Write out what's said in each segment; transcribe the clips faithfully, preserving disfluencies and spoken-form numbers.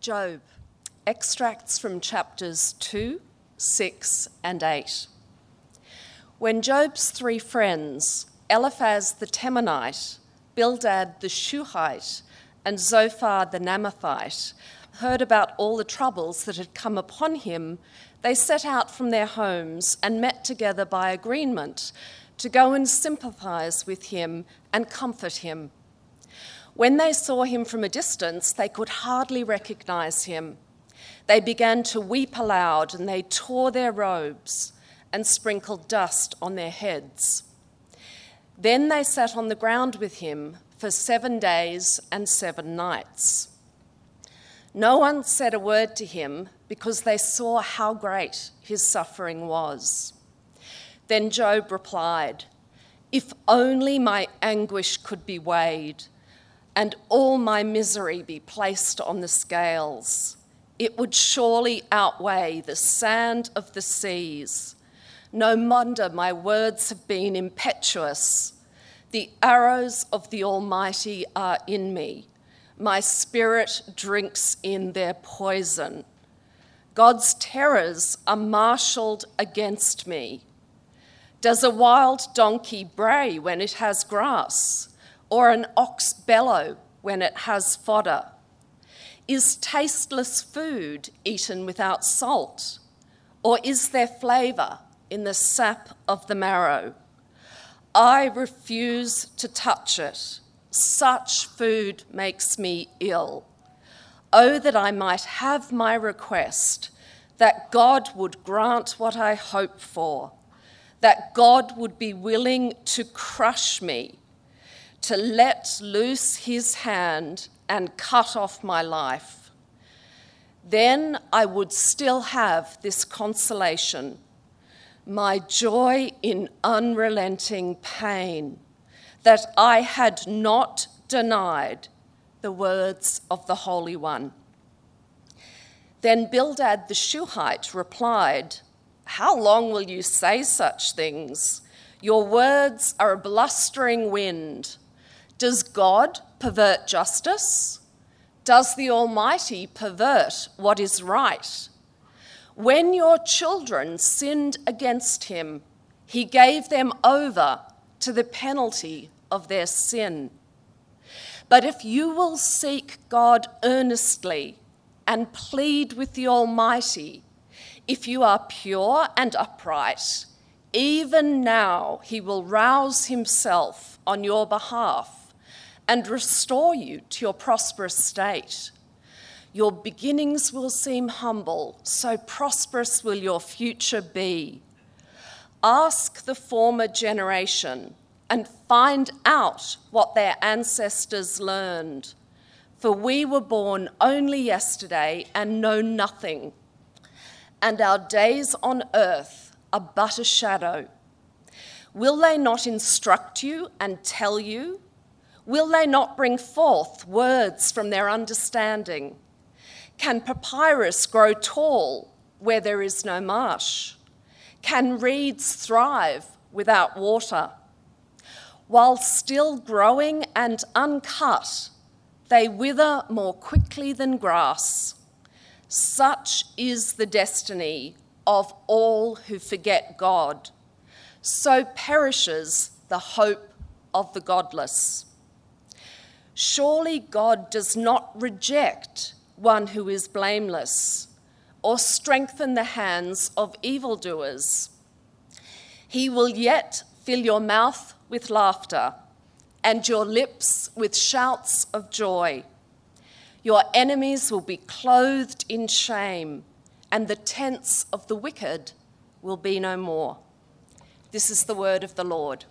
Job, extracts from chapters two, six, and eight. When Job's three friends, Eliphaz the Temanite, Bildad the Shuhite, and Zophar the Naamathite, heard about all the troubles that had come upon him, they set out from their homes and met together by agreement to go and sympathize with him and comfort him. When they saw him from a distance, they could hardly recognize him. They began to weep aloud, and they tore their robes and sprinkled dust on their heads. Then they sat on the ground with him for seven days and seven nights. No one said a word to him because they saw how great his suffering was. Then Job replied, "If only my anguish could be weighed, and all my misery be placed on the scales, it would surely outweigh the sand of the seas. No wonder my words have been impetuous. The arrows of the Almighty are in me. My spirit drinks in their poison. God's terrors are marshalled against me. Does a wild donkey bray when it has grass, or an ox bellow when it has fodder? Is tasteless food eaten without salt, or is there flavour in the sap of the marrow? I refuse to touch it. Such food makes me ill. Oh, that I might have my request, that God would grant what I hope for, that God would be willing to crush me, to let loose his hand and cut off my life. Then I would still have this consolation, my joy in unrelenting pain, that I had not denied the words of the Holy One." Then Bildad the Shuhite replied, "How long will you say such things? Your words are a blustering wind. Does God pervert justice? Does the Almighty pervert what is right? When your children sinned against him, he gave them over to the penalty of their sin. But if you will seek God earnestly and plead with the Almighty, if you are pure and upright, even now he will rouse himself on your behalf and restore you to your prosperous state. Your beginnings will seem humble, so prosperous will your future be. Ask the former generation and find out what their ancestors learned. For we were born only yesterday and know nothing, and our days on earth are but a shadow. Will they not instruct you and tell you? Will they not bring forth words from their understanding? Can papyrus grow tall where there is no marsh? Can reeds thrive without water? While still growing and uncut, they wither more quickly than grass. Such is the destiny of all who forget God. So perishes the hope of the godless. Surely God does not reject one who is blameless, or strengthen the hands of evildoers. He will yet fill your mouth with laughter and your lips with shouts of joy. Your enemies will be clothed in shame, and the tents of the wicked will be no more. This is the word of the Lord.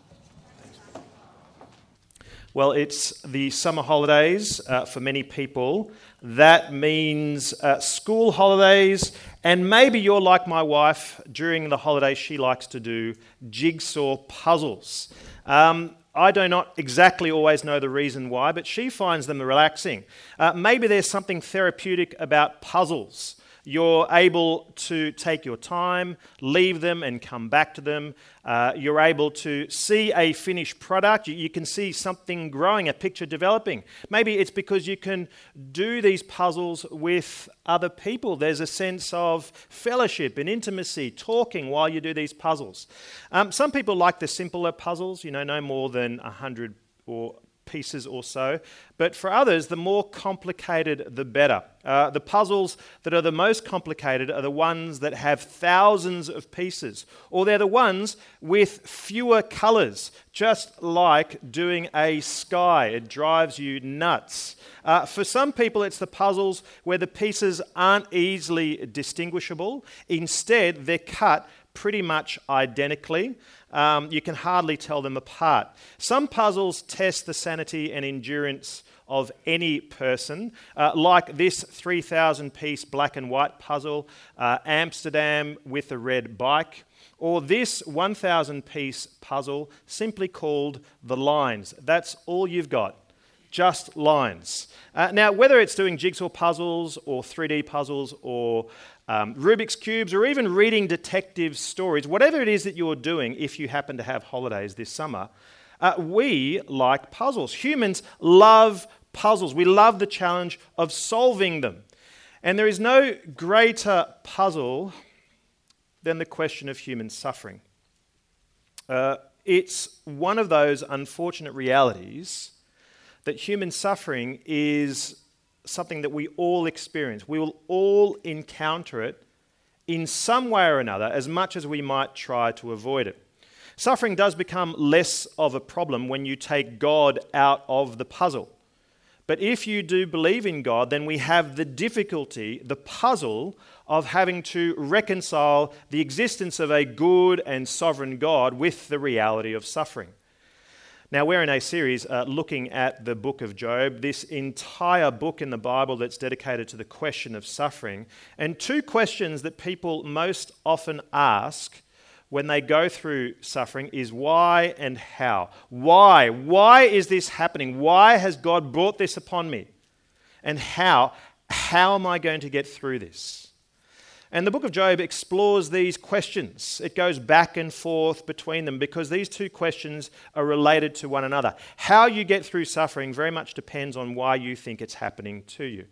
Well, it's the summer holidays uh, for many people. That means uh, school holidays, and maybe you're like my wife. During the holidays, she likes to do jigsaw puzzles. Um, I do not exactly always know the reason why, but she finds them relaxing. Uh, maybe there's something therapeutic about puzzles. You're able to take your time, leave them and come back to them. Uh, you're able to see a finished product. You, you can see something growing, a picture developing. Maybe it's because you can do these puzzles with other people. There's a sense of fellowship and intimacy, talking while you do these puzzles. Um, some people like the simpler puzzles, you know, no more than a hundred or pieces or so. But for others, the more complicated, the better. Uh, the puzzles that are the most complicated are the ones that have thousands of pieces, or they're the ones with fewer colours, just like doing a sky. It drives you nuts. Uh, for some people, it's the puzzles where the pieces aren't easily distinguishable. Instead, they're cut pretty much identically. Um, you can hardly tell them apart. Some puzzles test the sanity and endurance of any person, uh, like this three thousand piece black and white puzzle, uh, Amsterdam with a red bike, or this one thousand piece puzzle simply called The Lines. That's all you've got. Just lines. Uh, now, whether it's doing jigsaw puzzles or three D puzzles or um, Rubik's Cubes or even reading detective stories, whatever it is that you're doing if you happen to have holidays this summer, uh, we like puzzles. Humans love puzzles. We love the challenge of solving them. And there is no greater puzzle than the question of human suffering. Uh, it's one of those unfortunate realities that human suffering is something that we all experience. We will all encounter it in some way or another, as much as we might try to avoid it. Suffering does become less of a problem when you take God out of the puzzle. But if you do believe in God, then we have the difficulty, the puzzle of having to reconcile the existence of a good and sovereign God with the reality of suffering. Now, we're in a series uh, looking at the book of Job, this entire book in the Bible that's dedicated to the question of suffering. And two questions that people most often ask when they go through suffering is why and how. Why? Why is this happening? Why has God brought this upon me? And how? How am I going to get through this? And the book of Job explores these questions. It goes back and forth between them because these two questions are related to one another. How you get through suffering very much depends on why you think it's happening to you.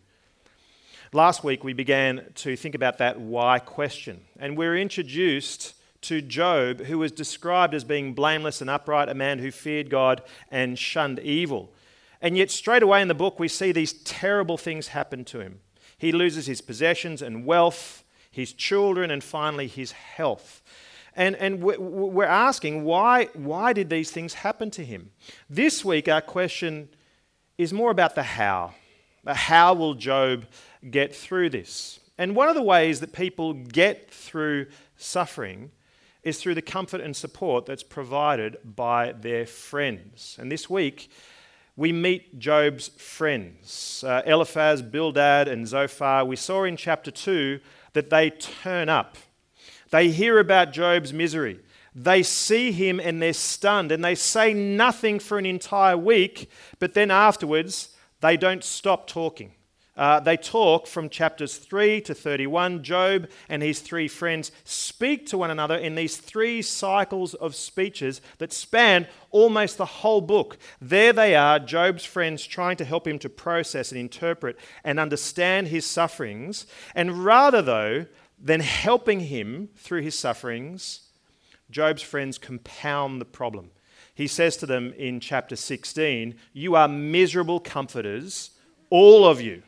Last week we began to think about that why question, and we're introduced to Job, who was described as being blameless and upright, a man who feared God and shunned evil. And yet straight away in the book we see these terrible things happen to him. He loses his possessions and wealth, his children, and finally his health. And, and we're asking, why, why did these things happen to him? This week our question is more about the how. How will Job get through this? And one of the ways that people get through suffering is through the comfort and support that's provided by their friends. And this week we meet Job's friends, uh, Eliphaz, Bildad, and Zophar. We saw in chapter two that they turn up. They hear about Job's misery. They see him and they're stunned, and they say nothing for an entire week, but then afterwards they don't stop talking. Uh, they talk from chapters three to thirty-one. Job and his three friends speak to one another in these three cycles of speeches that span almost the whole book. There they are, Job's friends trying to help him to process and interpret and understand his sufferings. And rather, though, than helping him through his sufferings, Job's friends compound the problem. He says to them in chapter sixteen, "You are miserable comforters, all of you."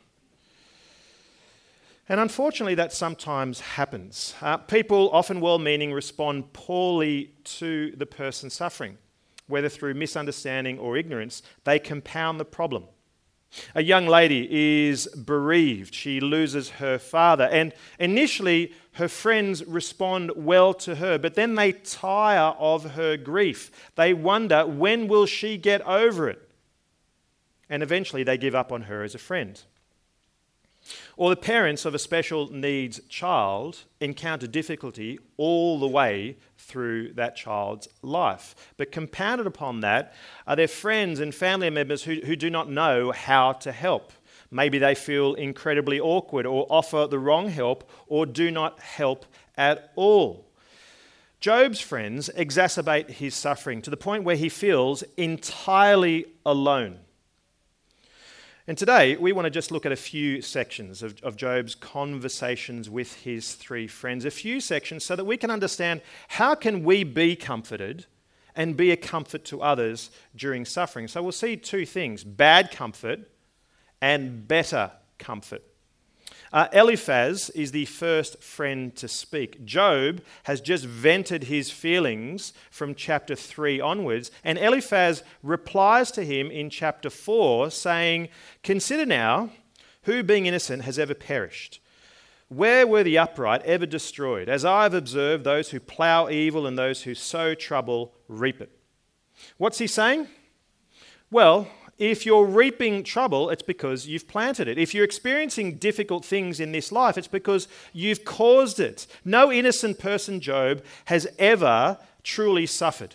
And unfortunately, that sometimes happens. Uh, people, often well-meaning, respond poorly to the person suffering. Whether through misunderstanding or ignorance, they compound the problem. A young lady is bereaved. She loses her father. And initially, her friends respond well to her, but then they tire of her grief. They wonder, when will she get over it? And eventually, they give up on her as a friend. Or the parents of a special needs child encounter difficulty all the way through that child's life. But compounded upon that are their friends and family members who, who do not know how to help. Maybe they feel incredibly awkward or offer the wrong help or do not help at all. Job's friends exacerbate his suffering to the point where he feels entirely alone. And today, we want to just look at a few sections of, of Job's conversations with his three friends, a few sections so that we can understand how can we be comforted and be a comfort to others during suffering. So we'll see two things, bad comfort and better comfort. Uh, Eliphaz is the first friend to speak. Job has just vented his feelings from chapter three onwards, and Eliphaz replies to him in chapter four, saying, "Consider now, who being innocent has ever perished? Where were the upright ever destroyed? As I have observed, those who plough evil and those who sow trouble reap it." What's he saying? Well, if you're reaping trouble, it's because you've planted it. If you're experiencing difficult things in this life, it's because you've caused it. No innocent person, Job, has ever truly suffered.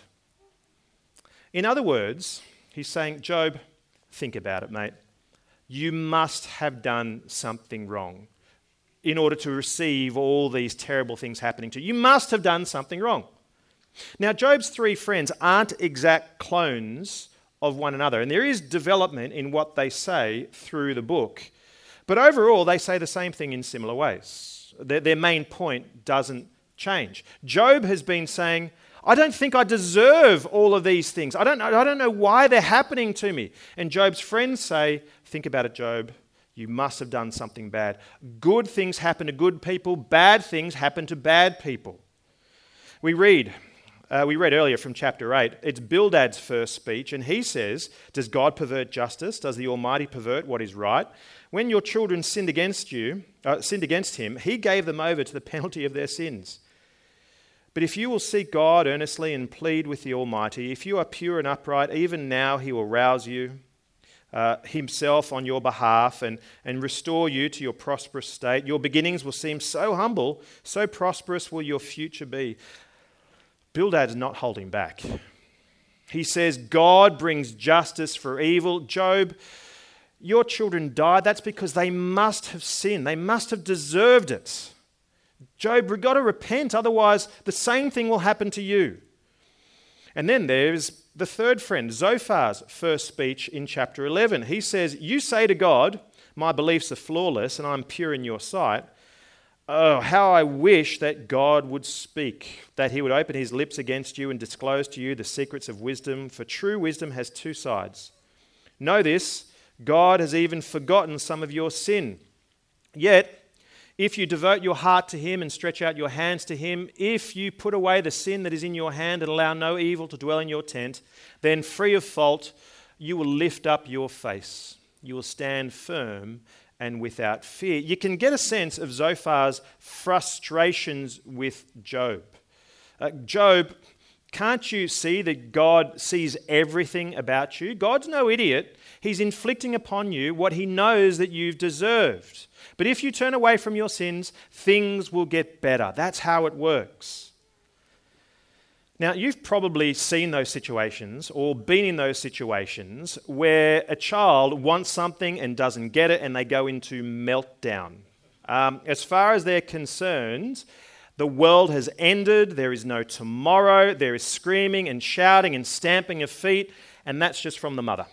In other words, he's saying, Job, think about it, mate. You must have done something wrong in order to receive all these terrible things happening to you. You must have done something wrong. Now, Job's three friends aren't exact clones of one another, and there is development in what they say through the book. But overall, they say the same thing in similar ways. Their, their main point doesn't change. Job has been saying, I don't think I deserve all of these things. I don't, I don't know why they're happening to me. And Job's friends say, think about it, Job. You must have done something bad. Good things happen to good people. Bad things happen to bad people. We read... Uh, we read earlier from chapter eight, it's Bildad's first speech, and he says, does God pervert justice? Does the Almighty pervert what is right? When your children sinned against you, uh, sinned against him, he gave them over to the penalty of their sins. But if you will seek God earnestly and plead with the Almighty, if you are pure and upright, even now he will rouse you uh, himself on your behalf and, and restore you to your prosperous state. Your beginnings will seem so humble, so prosperous will your future be. Bildad's not holding back. He says, God brings justice for evil. Job, your children died. That's because they must have sinned. They must have deserved it. Job, we've got to repent, otherwise the same thing will happen to you. And then there's the third friend, Zophar's first speech in chapter eleven. He says, you say to God, my beliefs are flawless and I'm pure in your sight. Oh, how I wish that God would speak, that he would open his lips against you and disclose to you the secrets of wisdom, for true wisdom has two sides. Know this, God has even forgotten some of your sin. Yet, if you devote your heart to him and stretch out your hands to him, if you put away the sin that is in your hand and allow no evil to dwell in your tent, then free of fault, you will lift up your face. You will stand firm and without fear. You can get a sense of Zophar's frustrations with Job. Uh, Job, can't you see that God sees everything about you? God's no idiot. He's inflicting upon you what he knows that you've deserved. But if you turn away from your sins, things will get better. That's how it works. Now, you've probably seen those situations or been in those situations where a child wants something and doesn't get it and they go into meltdown. Um, as far as they're concerned, the world has ended, there is no tomorrow, there is screaming and shouting and stamping of feet, and that's just from the mother.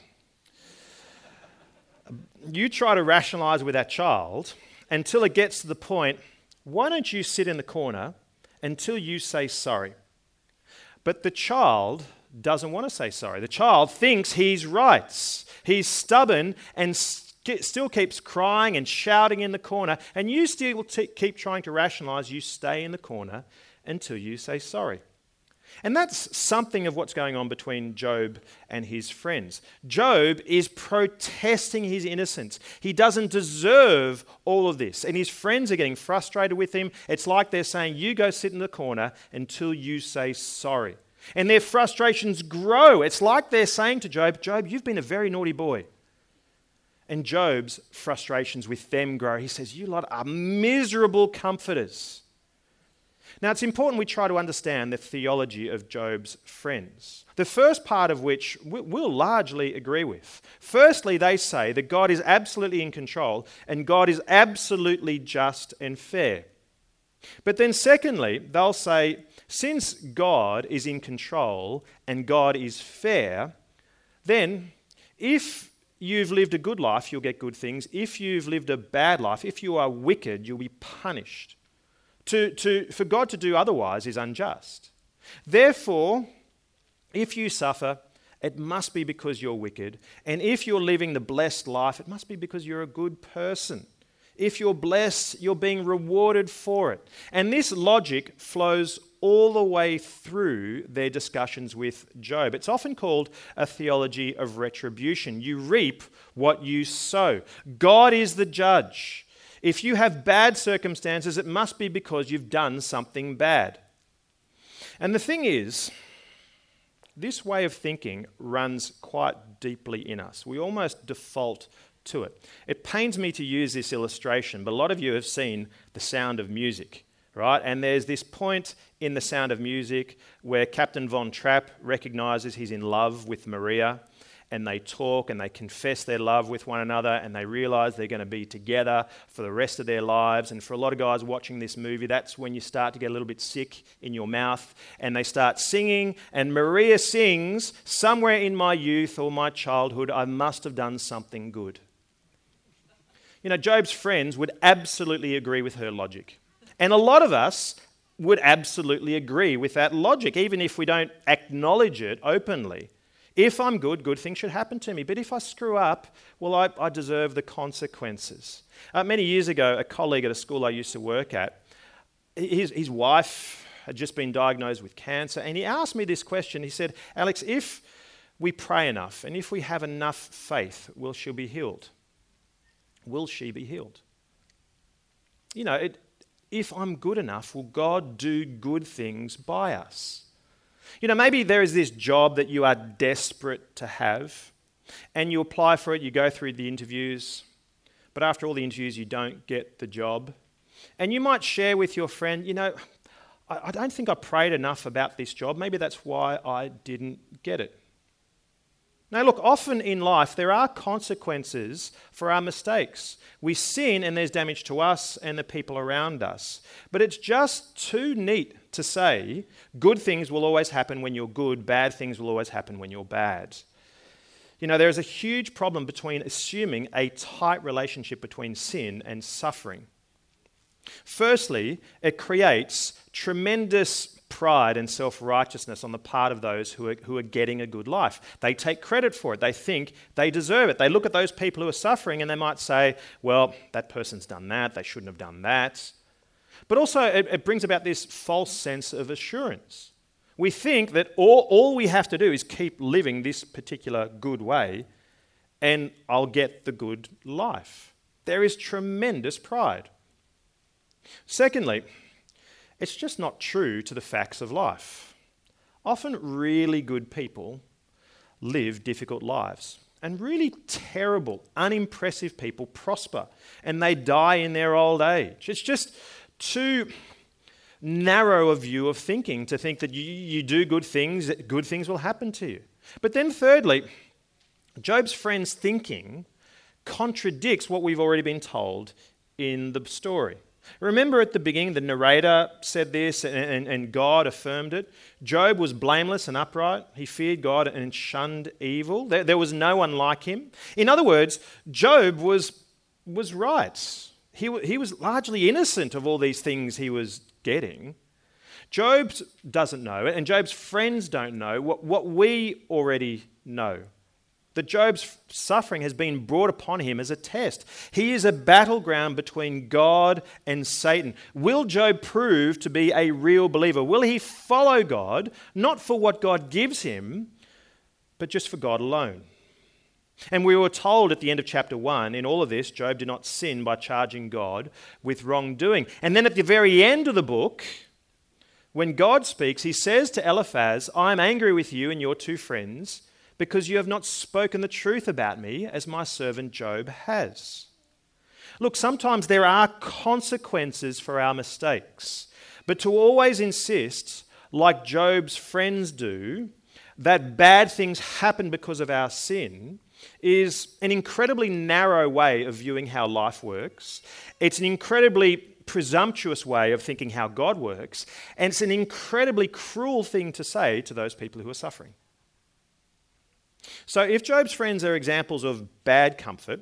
You try to rationalize with that child until it gets to the point, why don't you sit in the corner until you say sorry? But the child doesn't want to say sorry. The child thinks he's right. He's stubborn and st- still keeps crying and shouting in the corner. And you still t- keep trying to rationalize. You stay in the corner until you say sorry. And that's something of what's going on between Job and his friends. Job is protesting his innocence. He doesn't deserve all of this. And his friends are getting frustrated with him. It's like they're saying, you go sit in the corner until you say sorry. And their frustrations grow. It's like they're saying to Job, Job, you've been a very naughty boy. And Job's frustrations with them grow. He says, you lot are miserable comforters. Now, it's important we try to understand the theology of Job's friends, the first part of which we'll largely agree with. Firstly, they say that God is absolutely in control and God is absolutely just and fair. But then secondly, they'll say, since God is in control and God is fair, then if you've lived a good life, you'll get good things. If you've lived a bad life, if you are wicked, you'll be punished. To, to, for God to do otherwise is unjust. Therefore, if you suffer, it must be because you're wicked. And if you're living the blessed life, it must be because you're a good person. If you're blessed, you're being rewarded for it. And this logic flows all the way through their discussions with Job. It's often called a theology of retribution. You reap what you sow. God is the judge. If you have bad circumstances, it must be because you've done something bad. And the thing is, this way of thinking runs quite deeply in us. We almost default to it. It pains me to use this illustration, but a lot of you have seen The Sound of Music, right? And there's this point in The Sound of Music where Captain Von Trapp recognises he's in love with Maria, and they talk and they confess their love with one another and they realise they're going to be together for the rest of their lives. And for a lot of guys watching this movie, that's when you start to get a little bit sick in your mouth and they start singing. And Maria sings, "Somewhere in my youth or my childhood, I must have done something good." You know, Job's friends would absolutely agree with her logic. And a lot of us would absolutely agree with that logic, even if we don't acknowledge it openly. If I'm good, good things should happen to me. But if I screw up, well, I, I deserve the consequences. Uh, many years ago, a colleague at a school I used to work at, his, his wife had just been diagnosed with cancer, and he asked me this question. He said, "Alex, if we pray enough and if we have enough faith, will she be healed? Will she be healed?" You know, it, if I'm good enough, will God do good things by us? You know, maybe there is this job that you are desperate to have, and you apply for it, you go through the interviews, but after all the interviews, you don't get the job. And you might share with your friend, you know, I, I don't think I prayed enough about this job. Maybe that's why I didn't get it. Now, look, often in life, there are consequences for our mistakes. We sin and there's damage to us and the people around us. But it's just too neat to say good things will always happen when you're good, bad things will always happen when you're bad. You know, there is a huge problem between assuming a tight relationship between sin and suffering. Firstly, it creates tremendous pride and self-righteousness on the part of those who are, who are getting a good life. They take credit for it. They think they deserve it. They look at those people who are suffering and they might say, well, that person's done that. They shouldn't have done that. But also it, it brings about this false sense of assurance. We think that all, all we have to do is keep living this particular good way and I'll get the good life. There is tremendous pride. Secondly, it's just not true to the facts of life. Often really good people live difficult lives, and really terrible, unimpressive people prosper, and they die in their old age. It's just too narrow a view of thinking to think that you, you do good things, that good things will happen to you. But then thirdly, Job's friends' thinking contradicts what we've already been told in the story. Remember at the beginning, the narrator said this and, and, and God affirmed it. Job was blameless and upright. He feared God and shunned evil. There, there was no one like him. In other words, Job was, was right. He, he was largely innocent of all these things he was getting. Job doesn't know it, and Job's friends don't know what, what we already know. That Job's suffering has been brought upon him as a test. He is a battleground between God and Satan. Will Job prove to be a real believer? Will he follow God, not for what God gives him, but just for God alone? And we were told at the end of chapter one, in all of this, Job did not sin by charging God with wrongdoing. And then at the very end of the book, when God speaks, he says to Eliphaz, "I am angry with you and your two friends, because you have not spoken the truth about me as my servant Job has." Look, sometimes there are consequences for our mistakes, But to always insist, like Job's friends do, that bad things happen because of our sin is an incredibly narrow way of viewing how life works. It's an incredibly presumptuous way of thinking how God works, and it's an incredibly cruel thing to say to those people who are suffering. So if Job's friends are examples of bad comfort,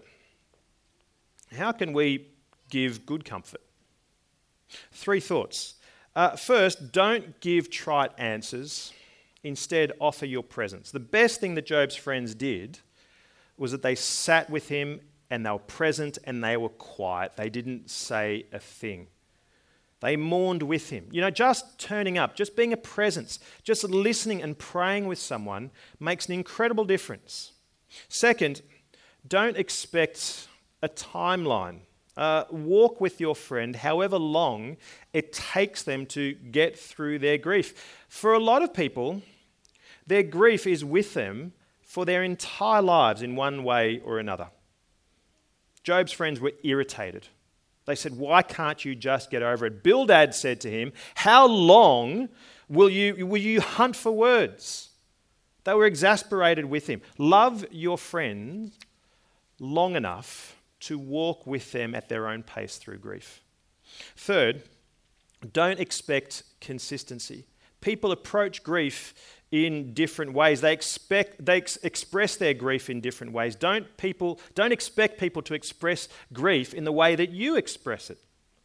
how can we give good comfort? Three thoughts. Uh, first, don't give trite answers. Instead, offer your presence. The best thing that Job's friends did was that they sat with him and they were present and they were quiet. They didn't say a thing. They mourned with him. You know, just turning up, just being a presence, just listening and praying with someone makes an incredible difference. Second, don't expect a timeline. Uh, walk with your friend however long it takes them to get through their grief. For a lot of people, their grief is with them for their entire lives in one way or another. Job's friends were irritated. They said, "Why can't you just get over it?" Bildad said to him, "How long will you, will you hunt for words?" They were exasperated with him. Love your friends long enough to walk with them at their own pace through grief. Third, don't expect consistency. People approach grief in different ways. They expect they ex- express their grief in different ways. Don't people don't expect people to express grief in the way that you express it.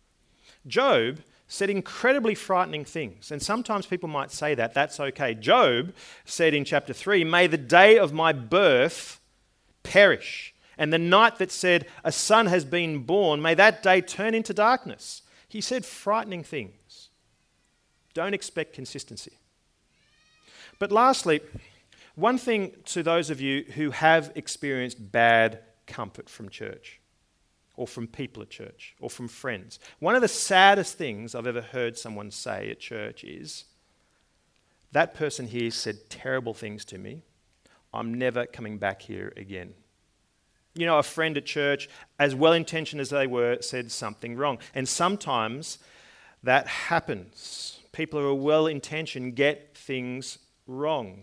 Job said incredibly frightening things, and sometimes people might say that that's okay. Job said in chapter three, "May the day of my birth perish, and the night that said a son has been born, may that day turn into darkness." He said frightening things. Don't expect consistency. But lastly, one thing to those of you who have experienced bad comfort from church, or from people at church, or from friends. One of the saddest things I've ever heard someone say at church is, "That person here said terrible things to me. I'm never coming back here again." You know, a friend at church, as well-intentioned as they were, said something wrong. And sometimes that happens. People who are well-intentioned get things wrong.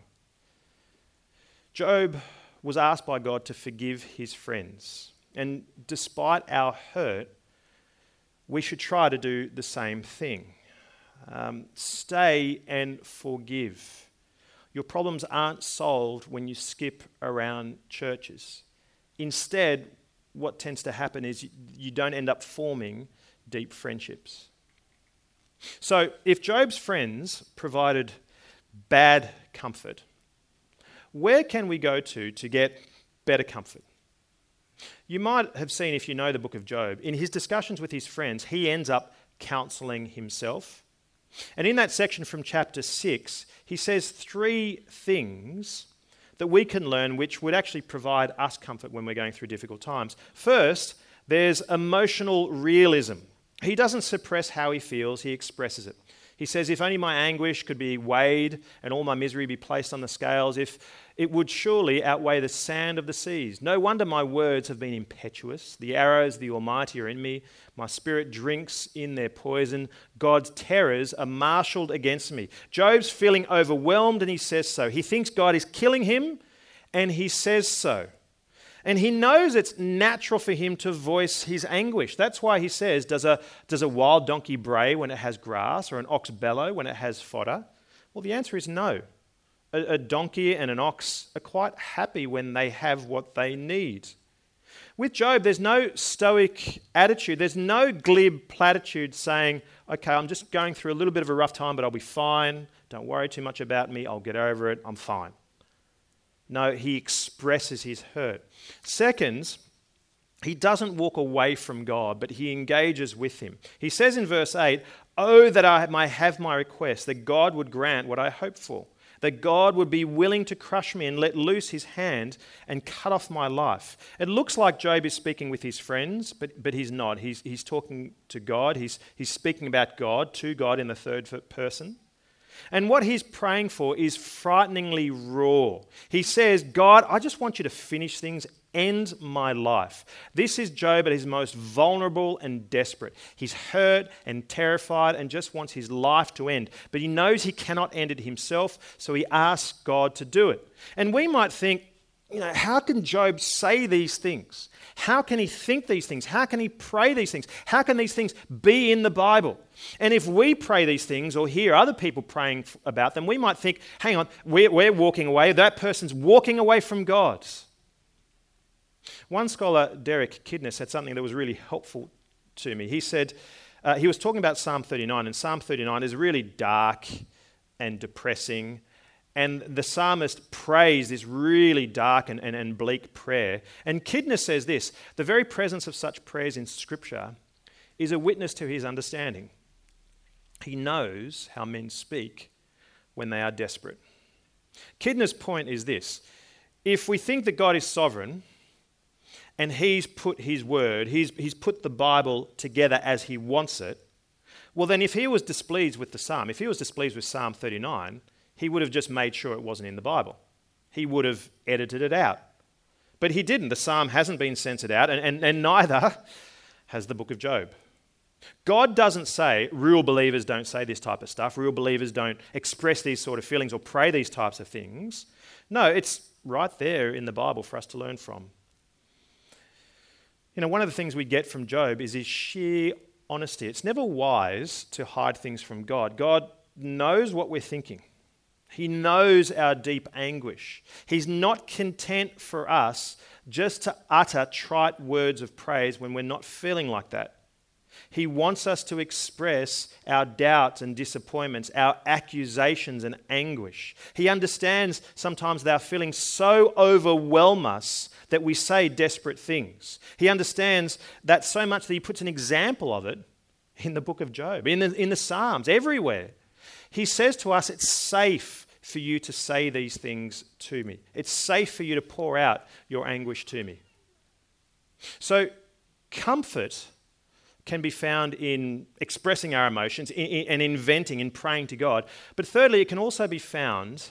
Job was asked by God to forgive his friends. And despite our hurt, we should try to do the same thing. Um, stay and forgive. Your problems aren't solved when you skip around churches. Instead, what tends to happen is you, you don't end up forming deep friendships. So, if Job's friends provided bad comfort, where can we go to to get better comfort? You might have seen, if you know the book of Job, in his discussions with his friends, he ends up counselling himself. And in that section from chapter six, he says three things that we can learn which would actually provide us comfort when we're going through difficult times. First, there's emotional realism. He doesn't suppress how he feels, he expresses it. He says, "If only my anguish could be weighed and all my misery be placed on the scales, if it would surely outweigh the sand of the seas. No wonder my words have been impetuous. The arrows of the Almighty are in me. My spirit drinks in their poison. God's terrors are marshalled against me." Job's feeling overwhelmed and he says so. He thinks God is killing him and he says so. And he knows it's natural for him to voice his anguish. That's why he says, does a, does a wild donkey bray when it has grass, or an ox bellow when it has fodder? Well, the answer is no. A, a donkey and an ox are quite happy when they have what they need. With Job, there's no stoic attitude. There's no glib platitude saying, "Okay, I'm just going through a little bit of a rough time, but I'll be fine. Don't worry too much about me. I'll get over it. I'm fine." No, he expresses his hurt. Second, he doesn't walk away from God, but he engages with him. He says in verse eight, "Oh, that I might have my request, that God would grant what I hope for, that God would be willing to crush me and let loose his hand and cut off my life." It looks like Job is speaking with his friends, but, but he's not. He's, he's talking to God. He's, he's speaking about God, to God in the third person. And what he's praying for is frighteningly raw. He says, "God, I just want you to finish things end my life. This is Job at his most vulnerable and desperate. He's hurt and terrified and just wants his life to end. But he knows he cannot end it himself, so he asks God to do it. And we might think, you know, how can Job say these things? How can he think these things? How can he pray these things? How can these things be in the Bible? And if we pray these things or hear other people praying about them, we might think, hang on, we're, we're walking away. That person's walking away from God. One scholar, Derek Kidner, said something that was really helpful to me. He said, uh, he was talking about Psalm thirty-nine, and Psalm thirty-nine is really dark and depressing. And the psalmist prays this really dark and, and, and bleak prayer. And Kidner says this, the very presence of such prayers in Scripture is a witness to his understanding. He knows how men speak when they are desperate. Kidner's point is this, if we think that God is sovereign and he's put his word, he's, he's put the Bible together as he wants it, well then if he was displeased with the psalm, if he was displeased with Psalm thirty-nine, he would have just made sure it wasn't in the Bible. He would have edited it out. But he didn't. The psalm hasn't been censored out, and, and, and neither has the book of Job. God doesn't say, real believers don't say this type of stuff, real believers don't express these sort of feelings or pray these types of things. No, it's right there in the Bible for us to learn from. You know, one of the things we get from Job is his sheer honesty. It's never wise to hide things from God. God knows what we're thinking. He knows our deep anguish. He's not content for us just to utter trite words of praise when we're not feeling like that. He wants us to express our doubts and disappointments, our accusations and anguish. He understands sometimes that our feelings so overwhelm us that we say desperate things. He understands that so much that he puts an example of it in the book of Job, in the, in the Psalms, everywhere. He says to us, it's safe for you to say these things to me. It's safe for you to pour out your anguish to me. So comfort can be found in expressing our emotions in, in, and inventing and praying to God. But thirdly, it can also be found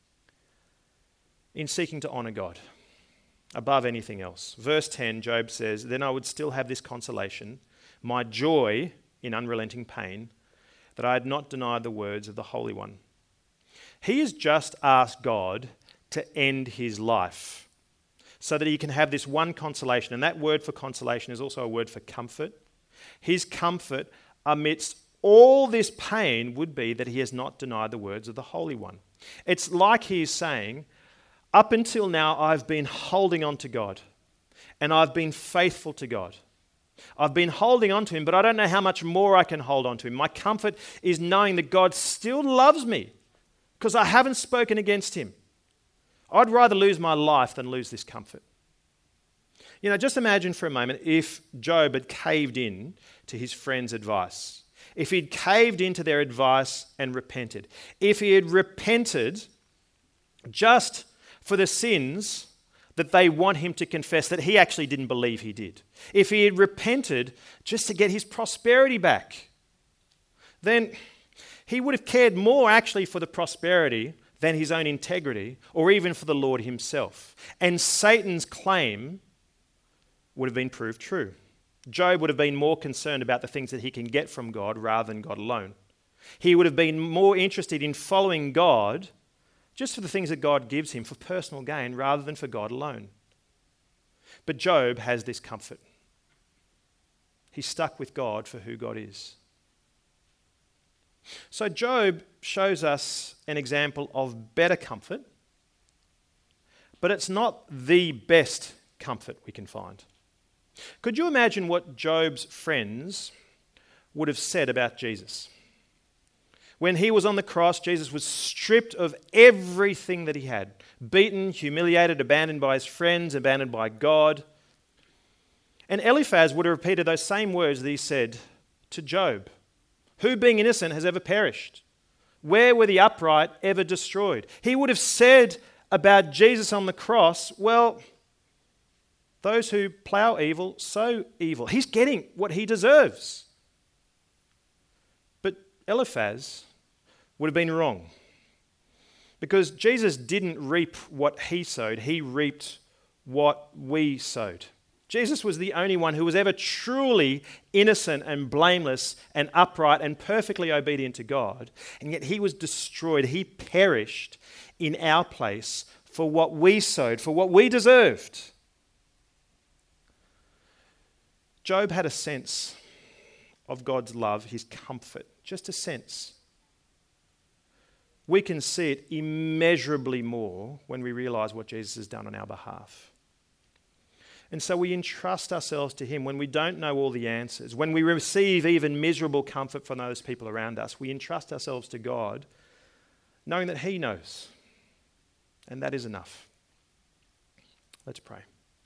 in seeking to honour God above anything else. Verse ten, Job says, then I would still have this consolation, my joy in unrelenting pain, that I had not denied the words of the Holy One. He has just asked God to end his life so that he can have this one consolation. And that word for consolation is also a word for comfort. His comfort amidst all this pain would be that he has not denied the words of the Holy One. It's like he's saying, up until now I've been holding on to God and I've been faithful to God. I've been holding on to him, but I don't know how much more I can hold on to him. My comfort is knowing that God still loves me because I haven't spoken against him. I'd rather lose my life than lose this comfort. You know, just imagine for a moment if Job had caved in to his friend's advice. If he'd caved into their advice and repented. If he had repented just for the sins that they want him to confess that he actually didn't believe he did. If he had repented just to get his prosperity back, then he would have cared more actually for the prosperity than his own integrity or even for the Lord himself. And Satan's claim would have been proved true. Job would have been more concerned about the things that he can get from God rather than God alone. He would have been more interested in following God just for the things that God gives him for personal gain rather than for God alone. But Job has this comfort. He's stuck with God for who God is. So Job shows us an example of better comfort, but it's not the best comfort we can find. Could you imagine what Job's friends would have said about Jesus? When he was on the cross, Jesus was stripped of everything that he had, beaten, humiliated, abandoned by his friends, abandoned by God. And Eliphaz would have repeated those same words that he said to Job. Who, being innocent, has ever perished? Where were the upright ever destroyed? He would have said about Jesus on the cross, well, those who plough evil sow evil. He's getting what he deserves. But Eliphaz would have been wrong, because Jesus didn't reap what he sowed, he reaped what we sowed. Jesus was the only one who was ever truly innocent and blameless and upright and perfectly obedient to God, and yet he was destroyed. He perished in our place for what we sowed, for what we deserved. Job had a sense of God's love, his comfort, just a sense. We can see it immeasurably more when we realize what Jesus has done on our behalf. And so we entrust ourselves to him when we don't know all the answers, when we receive even miserable comfort from those people around us. We entrust ourselves to God, knowing that he knows. And that is enough. Let's pray.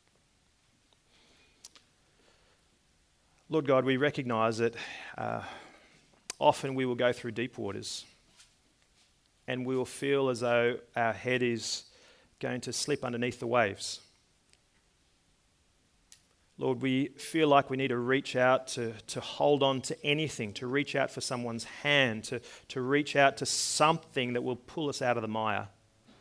Lord God, we recognize that uh, often we will go through deep waters and we will feel as though our head is going to slip underneath the waves. Lord, we feel like we need to reach out to, to hold on to anything, to reach out for someone's hand, to, to reach out to something that will pull us out of the mire.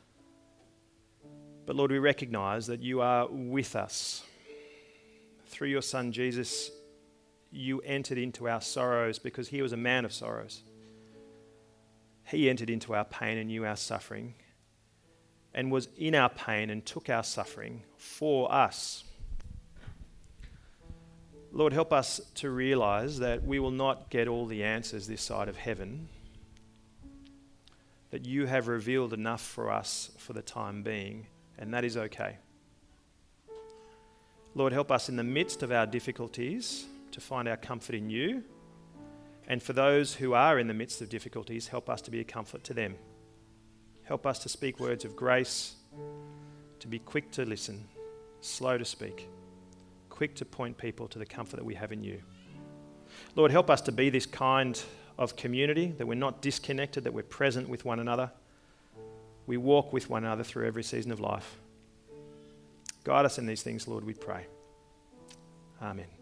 But Lord, we recognize that you are with us. Through your Son, Jesus, you entered into our sorrows because he was a man of sorrows. He entered into our pain and knew our suffering and was in our pain and took our suffering for us. Lord, help us to realize that we will not get all the answers this side of heaven, that you have revealed enough for us for the time being, and that is okay. Lord, help us in the midst of our difficulties to find our comfort in you, and for those who are in the midst of difficulties, help us to be a comfort to them. Help us to speak words of grace, to be quick to listen, slow to speak, quick to point people to the comfort that we have in you. Lord, help us to be this kind of community, that we're not disconnected, that we're present with one another. We walk with one another through every season of life. Guide us in these things, Lord, we pray. Amen.